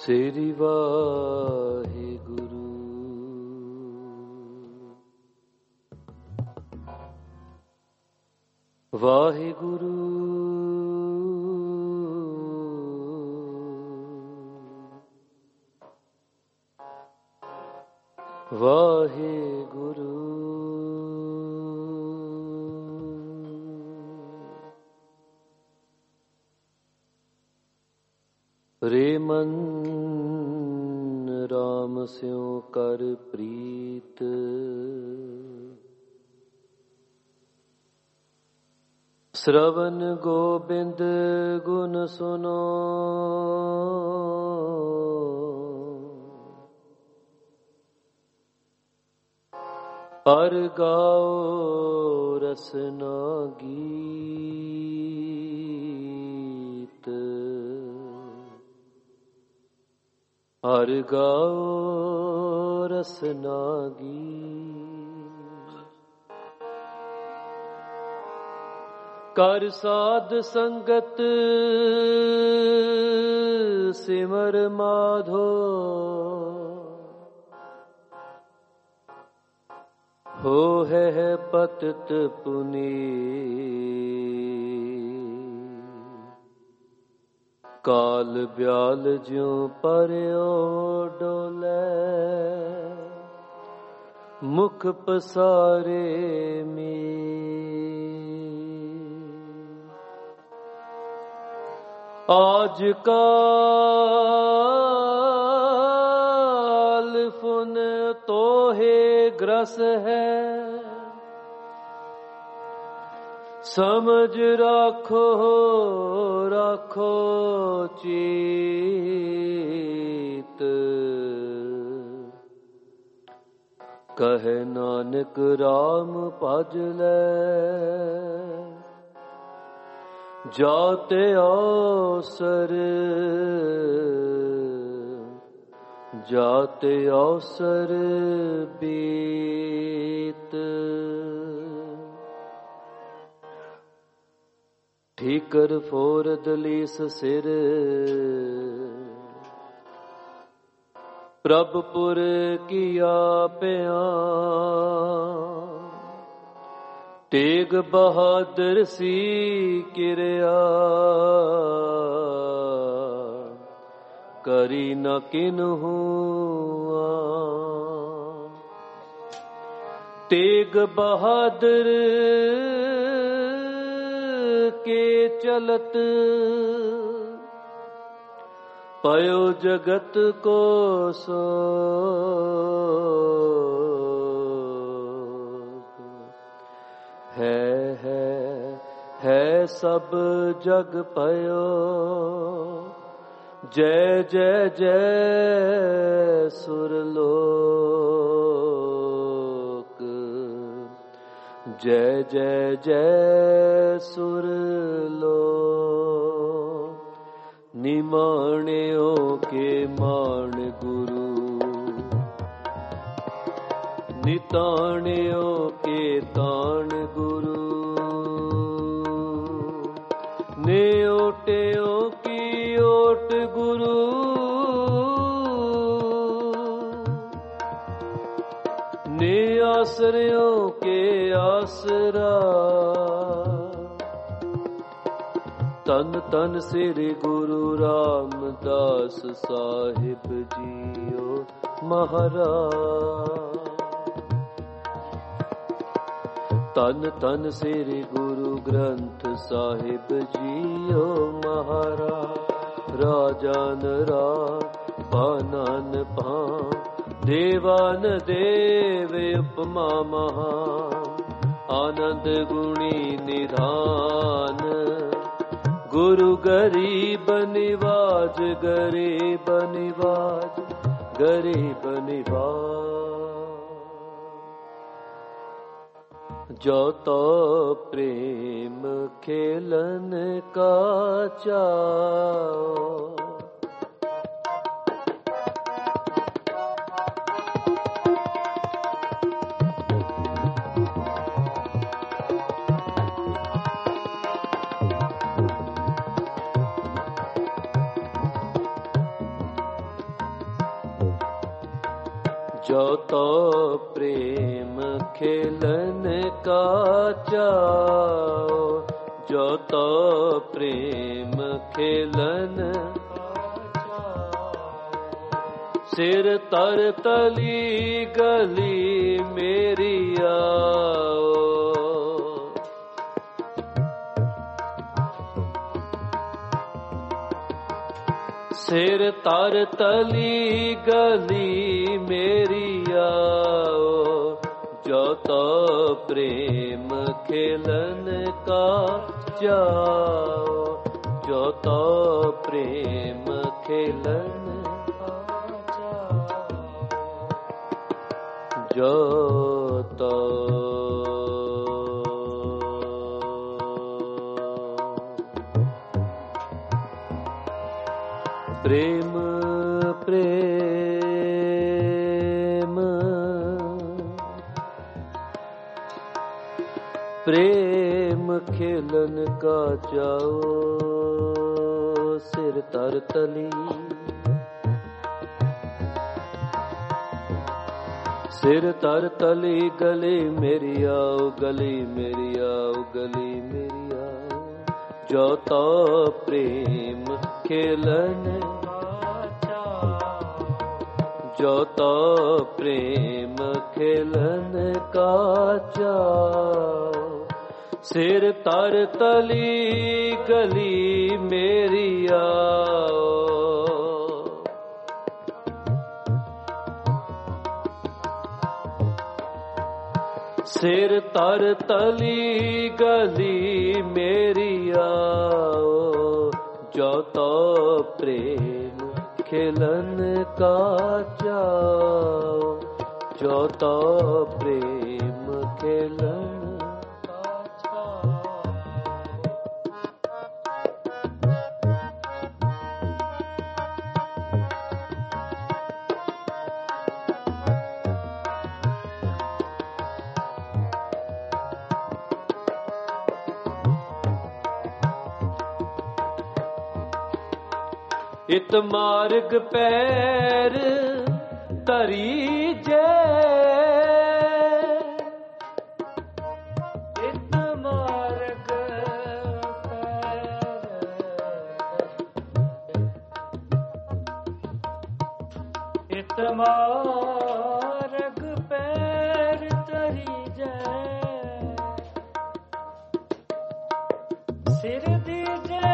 ਸ੍ਰੀ ਵਾਹਿਗੁਰੂ। ਵਾਹਿਗੁਰੂ ਵਾਹਿਗੁਰੂ। ਰੇ ਮਨ ਰਾਮ ਸਿਉ ਕਰ ਪ੍ਰੀਤ, ਸ਼੍ਰਵਨ ਗੋਬਿੰਦ ਗੁਣ ਸੁਨੋ। ਹਰ ਗਾਓ ਰਸਨਾ ਗੀਤ, ਹਰ ਗਾਓ ਰਸਨਾ ਗੀਤ। ਕਰ ਸਾਧ ਸੰਗਤ ਸਿਮਰ ਮਾਧੋ, ਹੋ ਹੈ ਪਤਿਤ ਪੁਨੀਤ। ਕਾਲ ਬਿਆਲ ਜਿਉ ਪਰਿਓ ਡੋਲੇ, ਮੁਖ ਪਸਾਰੇ ਮੀ। ਆਜ ਕਾਲ ਫੁਨ ਤੋਹੇ ग्रस है, समझ राखो राखो चीत। कहे नानक राम भज ले, जाते अवसर जाते अवसर बीत। ठीकर फोर दलीस सिर, प्रभपुर किया प्यान। तेग बहादुर सी किरया, करी न किन्हू आन। तेग बहादुर के चलत, पयो जगत को सोग। है सब जग पयो, जय जय जय सुरलोक। जय जय जय सुरलोक। निमाण्यो के मान गुरु, निताण्यो के ताण गुरु। नेओट्यो की ओट गुरु, ने आसरियों के आसरा। तन तन श्री गुरु रामदास साहिब जियो महाराज। तन तन श्री गुरु ग्रंथ साहिब जियो महाराज। राजान राज पानन पान, देवान देव उपमा महान। आनंद गुणी निधान, गुरु गरीब निवाज। गरीब निवाज गरीब निवाज। जो तो प्रेम खेलन का चाओ, जो तो प्रेम खेलन का चाओ, जो तो प्रेम खेलन सिर तर तली गली मेरी आओ। सिर तर तली गली मेरी आओ, जो तो प्रेम खेलन का जाओ, जो तो प्रेम खेलन जो तो प्रेम प्रेम प्रेम खेलन का जाओ, सिर तर तली सिर तर तली गली मेरी आओ, गली मेरी आओ, गली मेरी आओ, जो तो प्रेम खेलन जो तो प्रेम खेलन का चाओ, सिर तर तली गली मेरी आओ। सिर तर तली गली मेरी आओ, जो तो प्रेम खेलन का चाओ, जो तो प्रेम खेलन का चाओ। इत मार्ग पैर तरी जय, इत मार्ग पैर इत मार्ग पैर तरी जय, सिर दीजे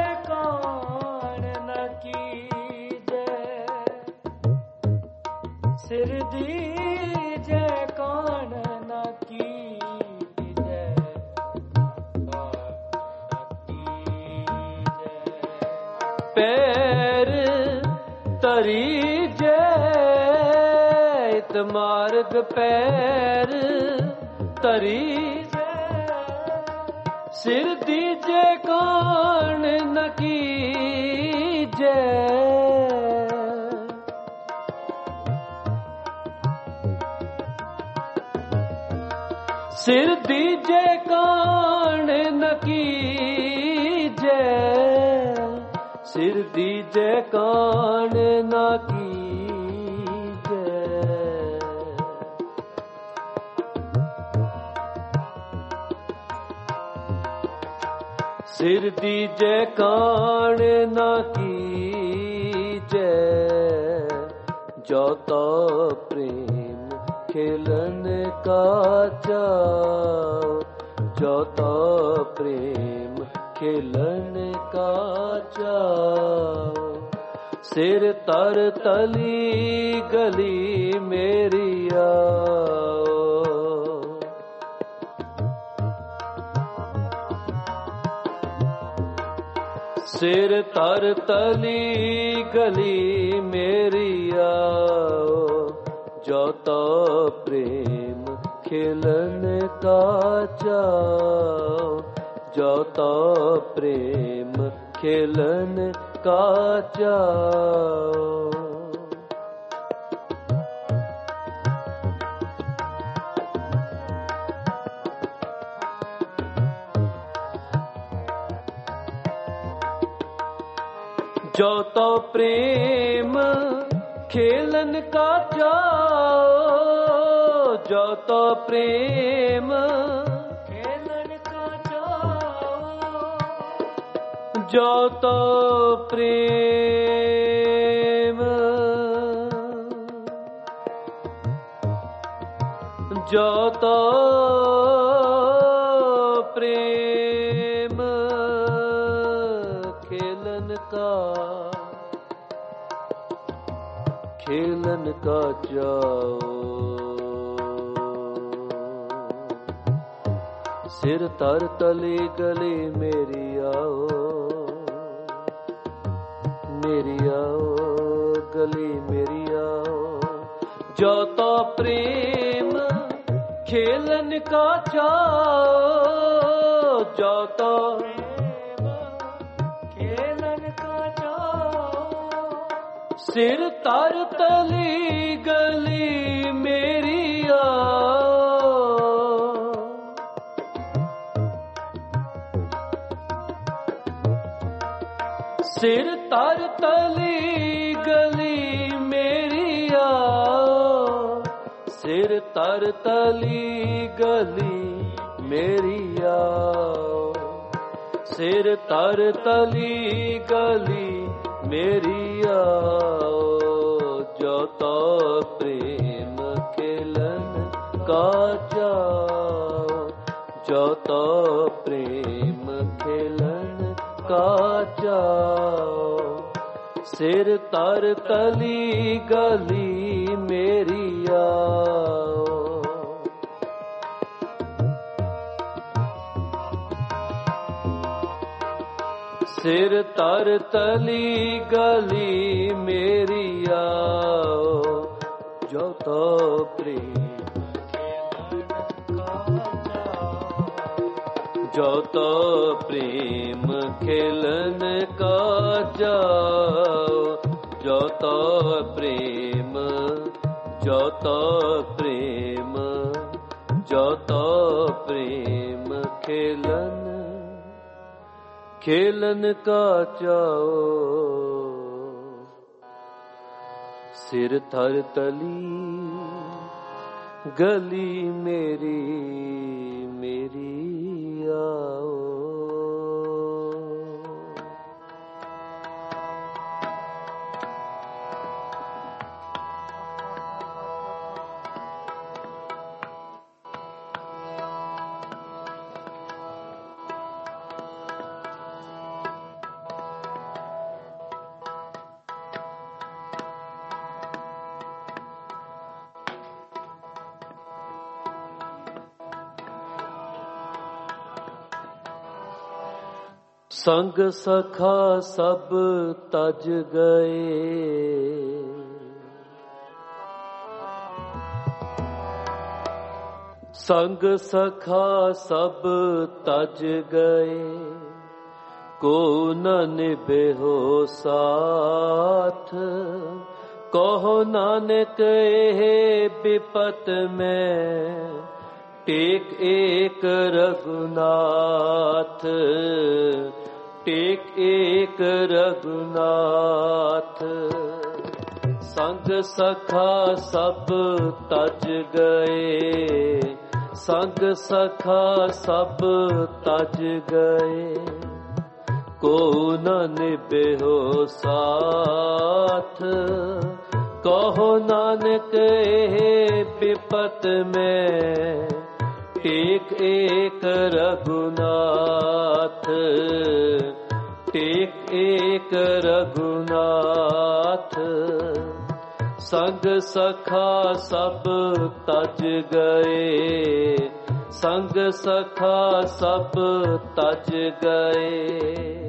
सिर दीजे कान न कीजे, पैर तरी जय, इत मार्ग पैर तरी जय, सिर दीजे कान न कीजे, सिर दीजे कान न कीजे, सिर दीजे कान न कीजे, सिर दीजे कान न कीजे, जो तो प्रेम खेलन का चाओ, जो तो प्रेम खेलन का चाओ, सिर तर तली गली मेरी आओ। सिर तर तली गली मेरी आओ, जो तो प्रेम खेलन का चाओ, जो तो प्रेम खेलन का चाओ। जो तो प्रेम खेलन का जाओ जो तो प्रेम खेलन का जाओ जो तो प्रेम जो तो प्रेम खेलन का जाओ सिर तर तले गले मेरी आओ गली मेरी आओ जो तो प्रेम खेलन का जाओ जो तो खेलन का जाओ सिर तर तली गली मेरी आओ सिर तर तली गली मेरी आओ सिर तर तली गली मेरी आओ सिर तर तली गली मेरी आओ जो तो प्रेम खेलन का जाओ जो तो प्रेम खेलन का जाओ सिर तर तली गली मेरी आओ सिर तर तली गली मेरी आओ जो तो प्रेम जो तो प्रेम खेलन का जाओ जो तो प्रेम जो तो प्रेम जो तो प्रेम खेलन का जाओ सिर थर तली गली मेरी आओ संग सखा सब तज गए संग सखा सब तज गए को न निभेहो साथ कहो नानक हे विपत में टेक एक रघुनाथ टेक एक रघुनाथ संग सखा सब तज गए संग सखा सब तज गए को न निभेहो साथ कहो नानक हे विपत में टेक एक रघुनाथ टेक एक रघुनाथ संग सखा सब तज गए संग सखा सब तज गए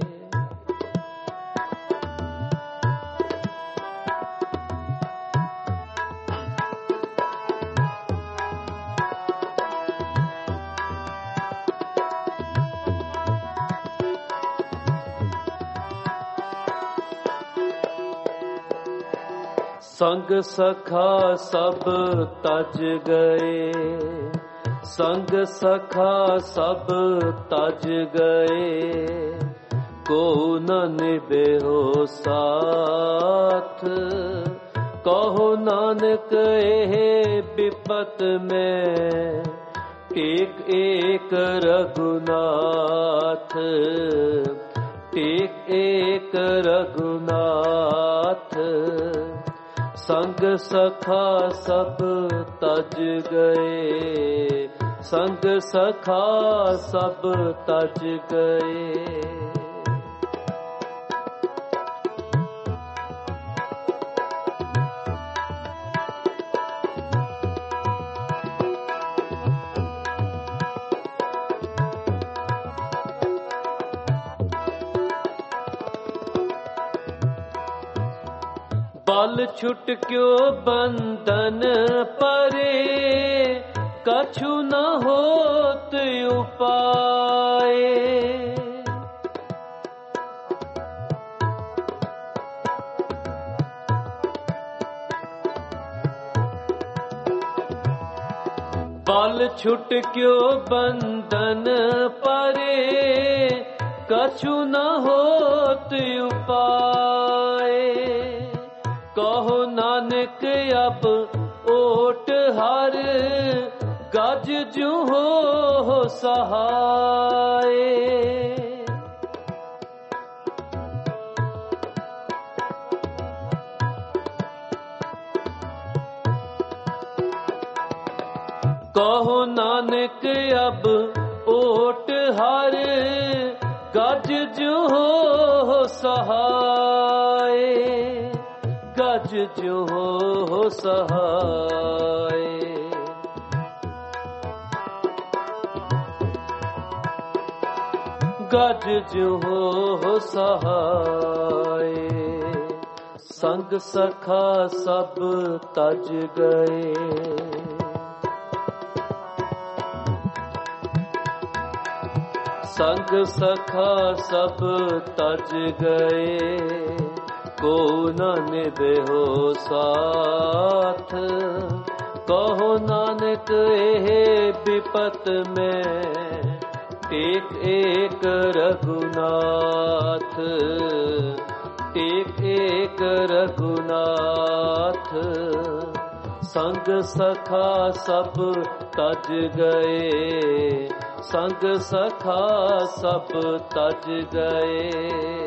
संग सखा सब तज गए संग सखा सब तज गए को न निभेहो साथ कहो नानक एह विपत में टेक एक रघुनाथ, टेक एक रघुनाथ। संग सखा सब तज गए, संग सखा सब तज गए। बल छुट क्यों बंधन परे, कछु न होत उपाय। बल छुट क्यों बंधन परे, कछु न होत उपाय। कहो नानक अब ओट हर, गज जू हो सहाय। कहो नानक अब ओट हर, गज जू हो सहाय। गज जो हो सहाय। गज जो हो सहाय। संग सखा सब तज गए, संग सखा सब तज गए। को न निभो साथ, कहो नानक एह विपत में टेक एक रघुनाथ, टेक एक रघुनाथ। संग सखा सब तज गए, संग सखा सब तज गए।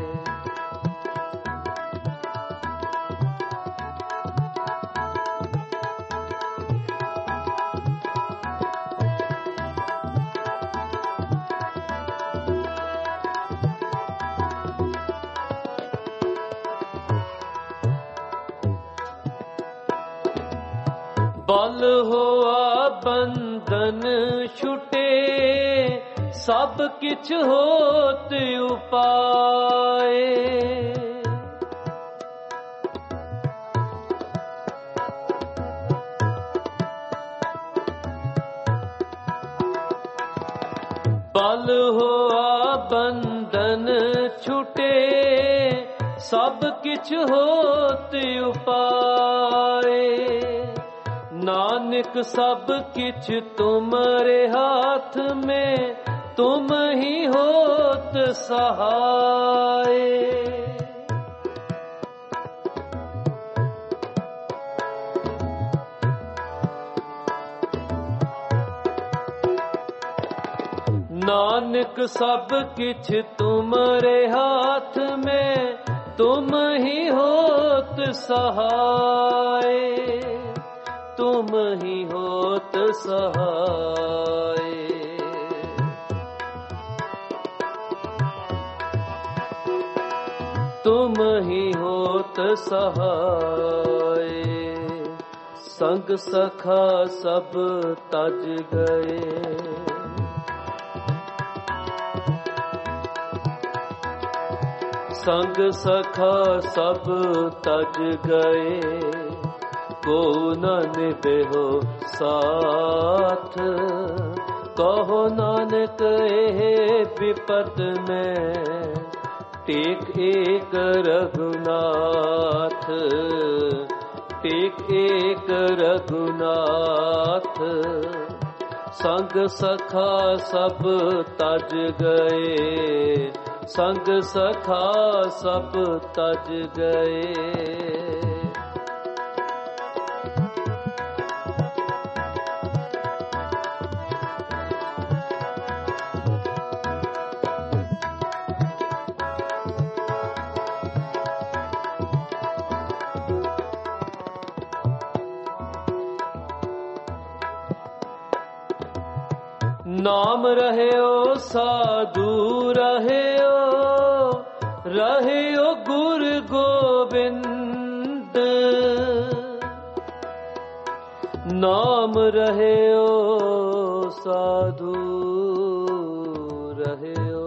बल होआ बंधन छुटे, सब किछ होत उपाय। बल होआ बंधन छुटे, सब किछ होत उपाय। नानक सब किछ तुम्हारे हाथ में, तुम ही होत सहाय। नानक सब किछ तुम्हारे हाथ में, तुम ही होत सहाय। तुम ही होत सहाय। तुम ही होत सहाय। संग सखा सब तज गए, संग सखा सब तज गए। को न निभो साथ, कहो नानक एह विपत में टेक एक रघुनाथ, टेक एक रघुनाथ। संग सखा सब तज गए, संग सखा सब तज गए। नाम रहयो साधु रहयो, रहयो गुरु गोबिंद। नाम रहयो साधु रहयो,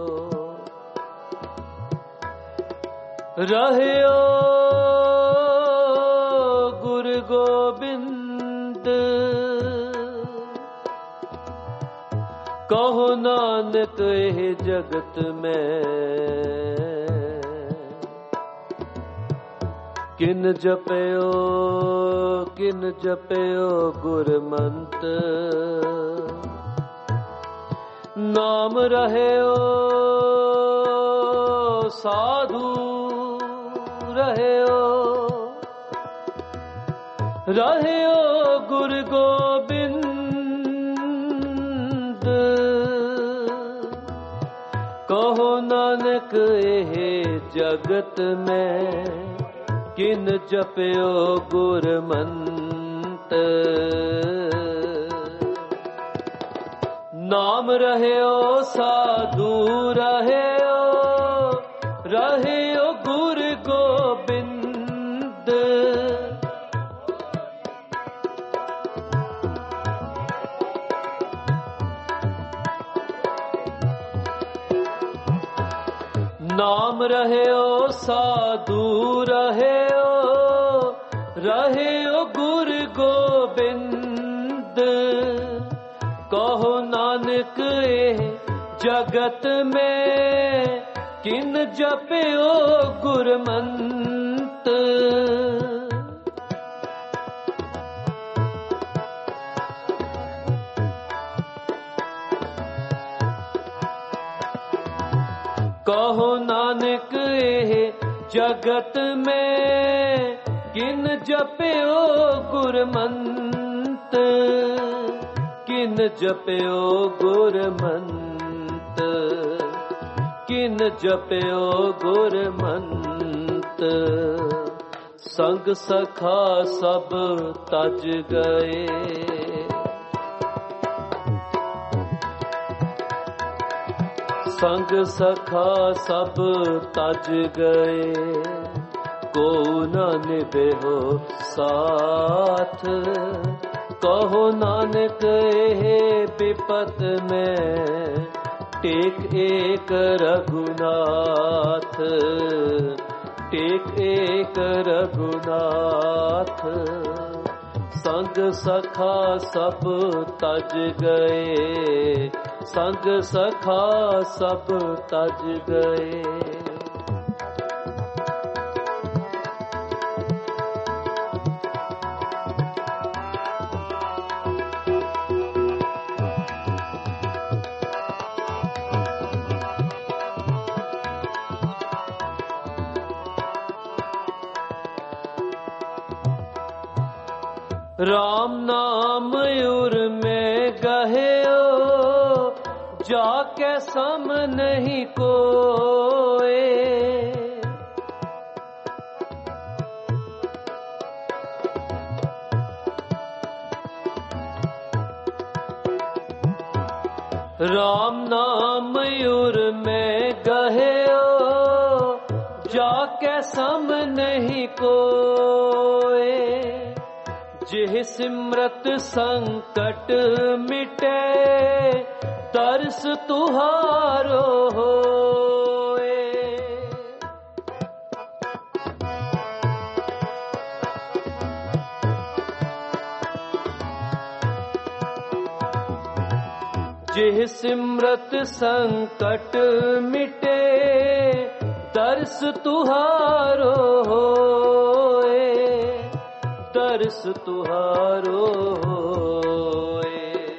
रहयो गुरु गोबिंद। कहो नानक एह जगत में, किन जपयो गुरमंत। नाम रहयो साधु रहयो, रहयो गुरु गोबिंद। कहो नानक एह जगत में, किन जपयो गुरमंत। नाम रहयो साधु रहयो, रहयो गुरु गोबिंद। नाम रहयो साधु रहयो, रहयो गुरु गोबिंद। कहो नानक एह जगत में, किन जपयो गुरमंत। कहो नानक एह जगत में, किन जपयो गुरमंत। किन जपयो गुरमंत, किन जपयो गुरमंत। संग सखा सब तज गए, संग सखा सब तज गए। को न निभेहो साथ, कहो नानक हे विपत में। टेक एक रघुनाथ, टेक एक रघुनाथ। संग सखा सब तज गए, संग सखा सब तज गए। राम नाम उर में गहेओ, जाके सम नहीं कोए। राम नाम उर में गहेओ, जाके सम नहीं कोए। जिह सिमरत संकट मिटे, तरस तुहारो होए। जिह सिमरत संकट मिटे, तरस तुहारो होए। तरस तुहारो होए,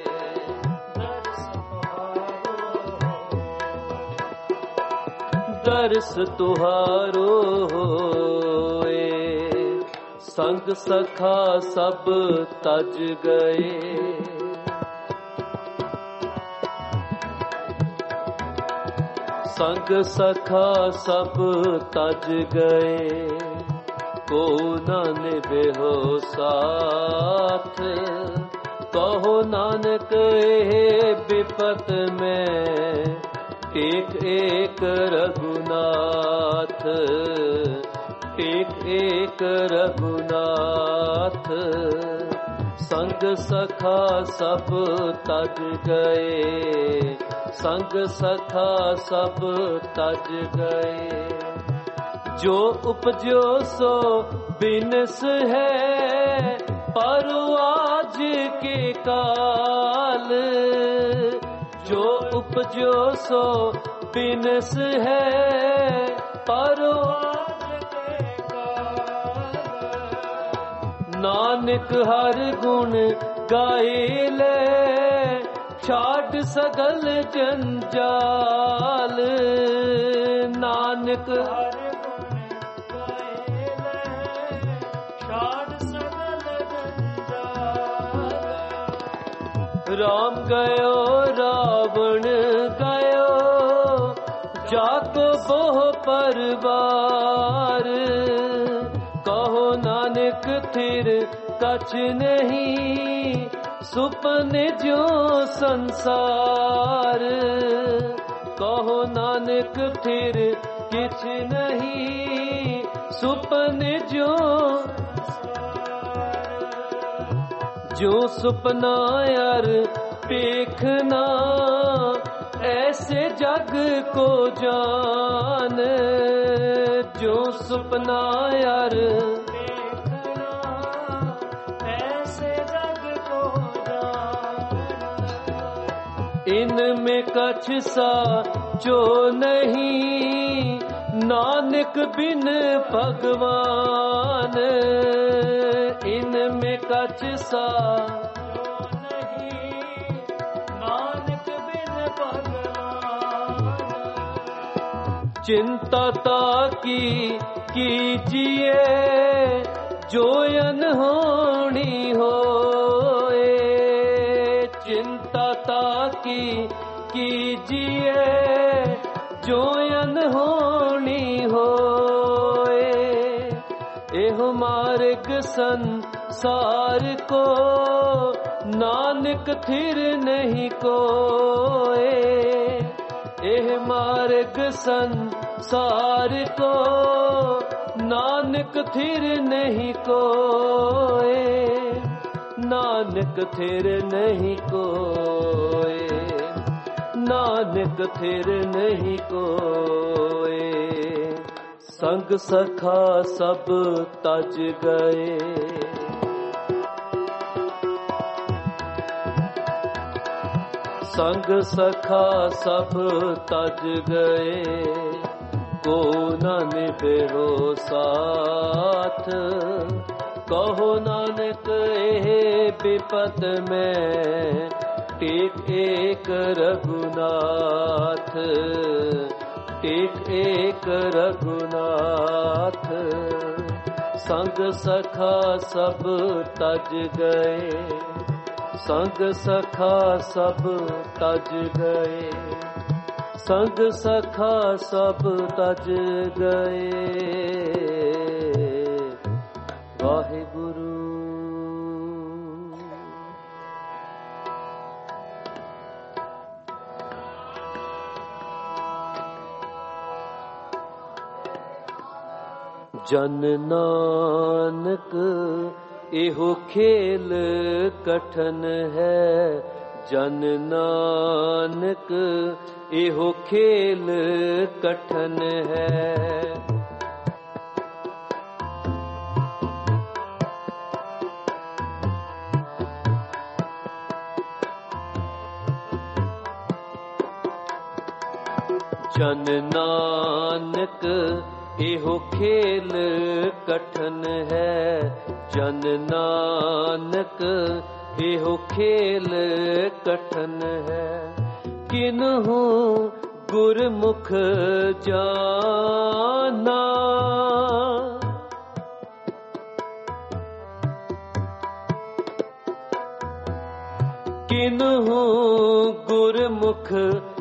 तरस तुहारो होए। संग सखा सब तज गए, संग सखा सब तज गए। को न निभेहो साथ, कहो नानक हे विपत में एक एक रघुनाथ, एक एक रघुनाथ। संग सखा सब तज गए, संग सखा सब तज गए। जो उपजो सो बिनस है पर आज के काल, जो उपजो सो बिनस है पर नानक हर गुण गाए ले, छाड़ सगल जंजाल। नानक हर गुण गाए ले, छाड़ सगल जंजाल। राम गयो रावण गयो, जाको बोह परवार। कहो नानक थिर कछ नहीं, सुपने जो संसार। कहो नानक थिर किछ नहीं, सुपने जो सुपना यार देखना, ऐसे जग को जान। जो सुपना यार देखना, ऐसे जग को जान। इनमें कछ सा जो नहीं, नानक बिन भगवान। इनमें कछ सा जो नहीं, नानक बिन भगवान। चिंता ताकी कीजिए, जो अनहोनी होए। चिंता ताकी कीजिए, जो अनहोनी होए। एहो मार्ग संसार को, नानक थिर नहीं कोए। एह मार्ग संसार को, नानक थिर नहीं कोए। नानक थिर नहीं कोए, नानक थिर नहीं कोए। संग सखा सब तज गए, संग सखा सब तज गए। को न निभेहो साथ, कहो नानक ए विपत में एक एक रघुनाथ, एक एक रघुनाथ। संग सखा सब तज गए, संग सखा सब तज गए, संग सखा सब तज गए। वाहिगुरु। जन नानक एहो खेल कठन है, जन नानक एहो खेल कठन है। जन नानक एहो खेल कठन है, जन नानक एहो खेल कठन है। किन्हु गुरमुख जाना, किन्हु गुरमुख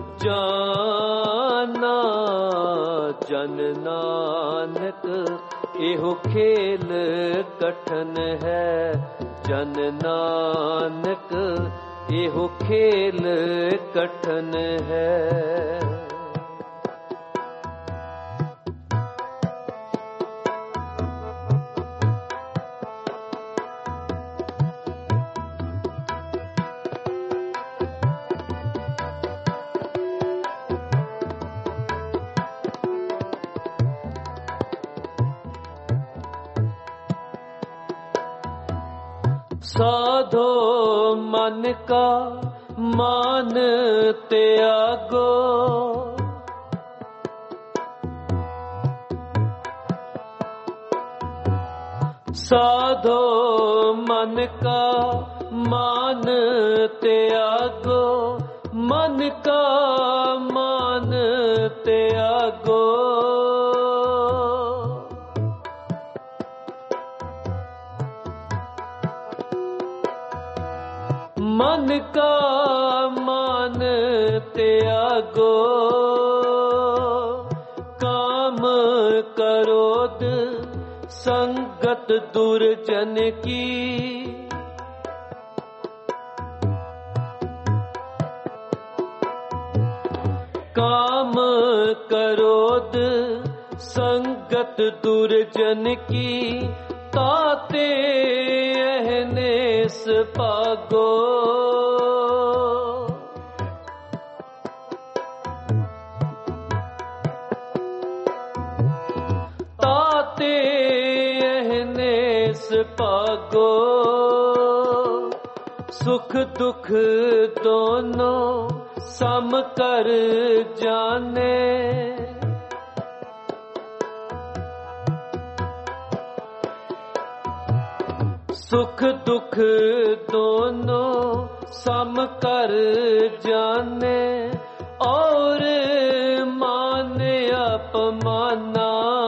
जाना। जन नानक एहो खेल कठन है, जन नानक एहो खेल कठन है। साधो मन का मान त्यागो, साधो मन का मान त्यागो, मन का मान त्यागो। मन का मान त्यागो, काम करोध संगत दुर्जन की। काम करोध संगत दुर्जन की, ताते अहनेस पागो। ताते अहनेस पागो, सुख दुख दोनों सम कर जाने। सुख दुख दोनों सम कर जाने, और मान अपमाना।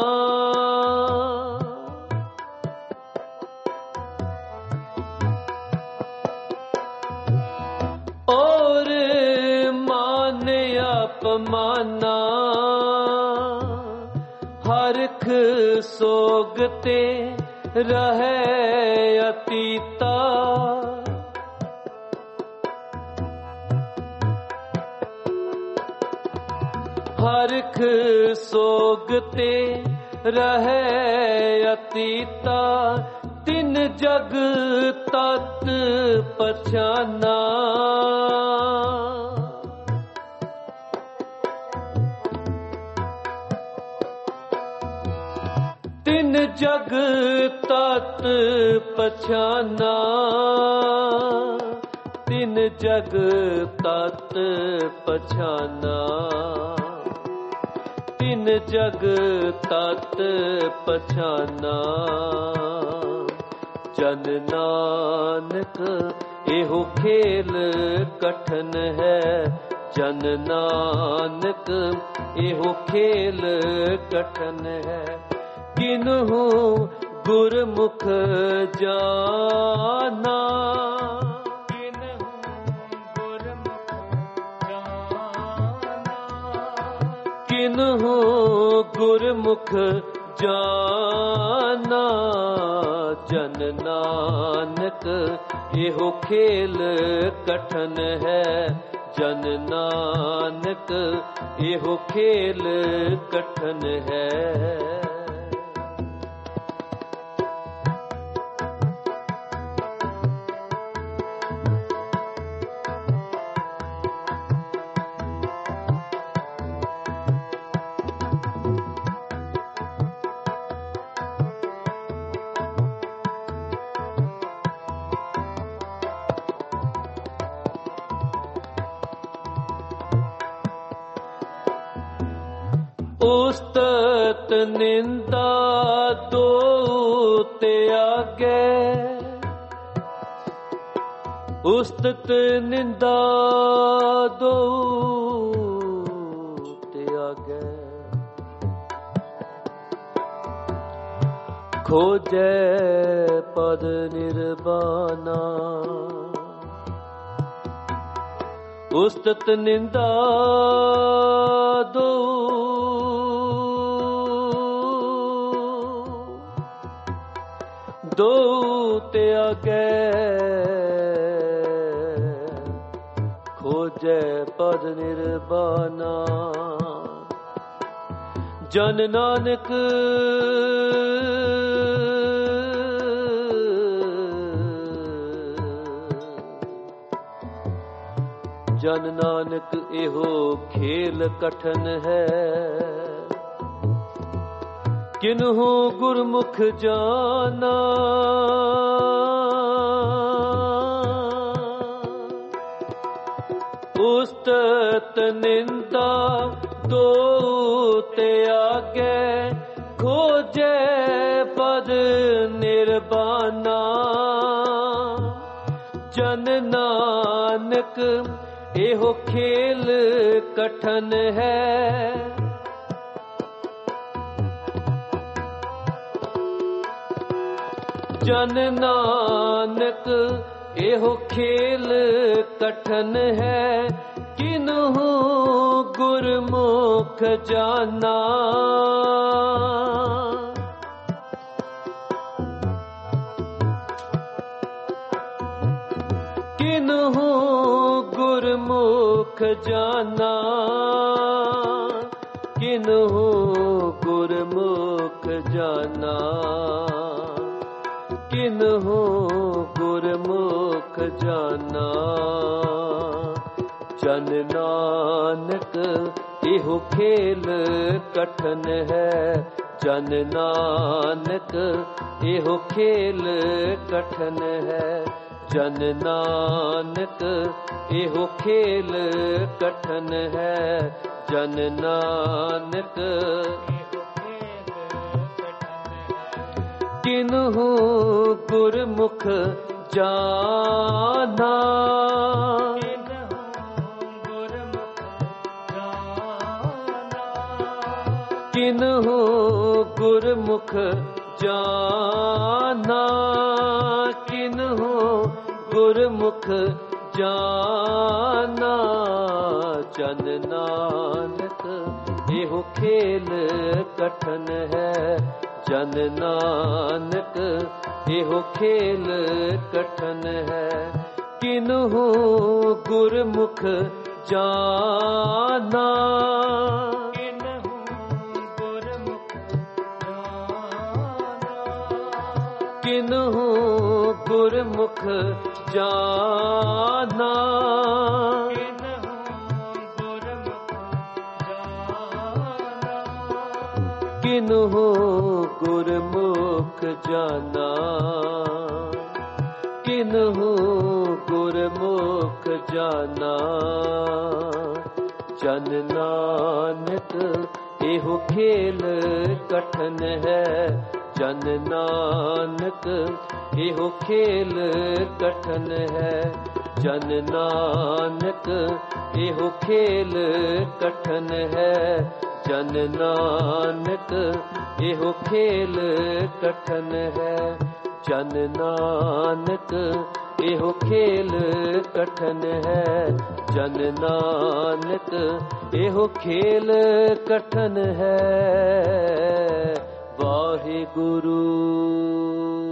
और मान अपमाना, हरख सोगते रहे अतीता। हरख सोगते रहे अतीता, तिन जग तत पछाना। तिन जग तत पछाना, तिन जग तत पछाना। तिन जग तत पछाना, जन नानक एहो खेल कठन है। जन नानक एहो खेल कठन है। किन्हु गुरमुख जाना, किन्हु गुरमुख जाना। किन्हु गुरमुख जाना, जन नानक एहो खेल कठन है। जन नानक एहो खेल कठन है। उस्तत निंदा दो त्यागे, उस्तत निंदा दो त्यागे। खोजे पद निर्वाणा, उस्तत निंदा दो दो ਤਿਆਗੈ ਖੋਜੈ ਪਦ ਨਿਰਬਾਨਾ। ਜਨ ਨਾਨਕ ਜਨ ਨਾਨਕ ਇਹੋ ਖੇਲ ਕਠਨ ਹੈ ਕਿਨਹੂ ਗੁਰਮੁਖ ਜਾਨਾ। ਉਸਤਤ ਨਿੰਦਾ ਦੋ ਤਿਆਗੈ ਖੋਜੈ ਪਦ ਨਿਰਬਾਨਾ। ਜਨ ਨਾਨਕ ਇਹੋ ਖੇਲ ਕਠਨ ਹੈ ਜਨ ਨਾਨਕ ਇਹੋ ਖੇਲ ਕਠਨ ਹੈ ਕਿਨਹੂ ਗੁਰਮੁਖ ਜਾਨਾ। ਕਿਨਹੂ ਗੁਰਮੁਖ ਜਾਨਾ। ਕਿਨਹੂ ਗੁਰਮੁਖ ਜਾਨਾ। ਕਿਨਹੂ ਗੁਰਮੁਖ ਜਾਨਾ। ਜਨ ਨਾਨਕ ਇਹੋ ਖੇਲ ਕਠਨ ਹੈ ਜਨ ਨਾਨਕ ਇਹੋ ਖੇਲ ਕਠਨ ਹੈ ਜਨ ਨਾਨਕ ਇਹੋ ਖੇਲ ਕਠਨ ਹੈ ਜਨ ਨਾਨਕ ਕਿਨਹੂ ਗੁਰਮੁਖ ਜਾਨਾ। ਕਿਨਹੂ ਗੁਰਮੁਖ ਜਾਨਾ। ਕਿਨਹੂ ਗੁਰਮੁਖ ਜਾਨਾ। ਜਨ ਨਾਨਕ ਇਹੋ ਖੇਲ ਕਠਨ ਹੈ ਜਨ ਨਾਨਕ ਇਹੋ ਖੇਲ ਕਠਨ ਹੈ ਕਿਨਹੂ ਗੁਰਮੁਖ ਜਾਨਾ। ਕਿਨਹੂ ਗੁਰਮੁਖ ਜਾਨਾ। ਕਿਨਹੂ ਗੁਰਮੁਖ ਜਾਨਾ। ਕਿਨਹੂ ਗੁਰਮੁਖ ਜਾਨਾ। ਜਨ ਨਾਨਕ ਇਹੋ ਖੇਲ ਕਠਨ ਹੈ ਜਨ ਨਾਨਕ ਇਹੋ ਖੇਲ ਕਠਨ ਹੈ ਜਨ ਨਾਨਕ ਇਹੋ ਖੇਲ ਕਠਨ ਹੈ ਜਨ ਨਾਨਕ ਇਹੋ ਖੇਲ ਕਠਨ ਹੈ ਜਨ ਨਾਨਕ ਇਹੋ ਖੇਲ ਕਠਨ ਹੈ ਜਨ ਨਾਨਕ ਇਹੋ ਖੇਲ ਕਠਨ ਹੈ। ਵਾਹਿਗੁਰੂ।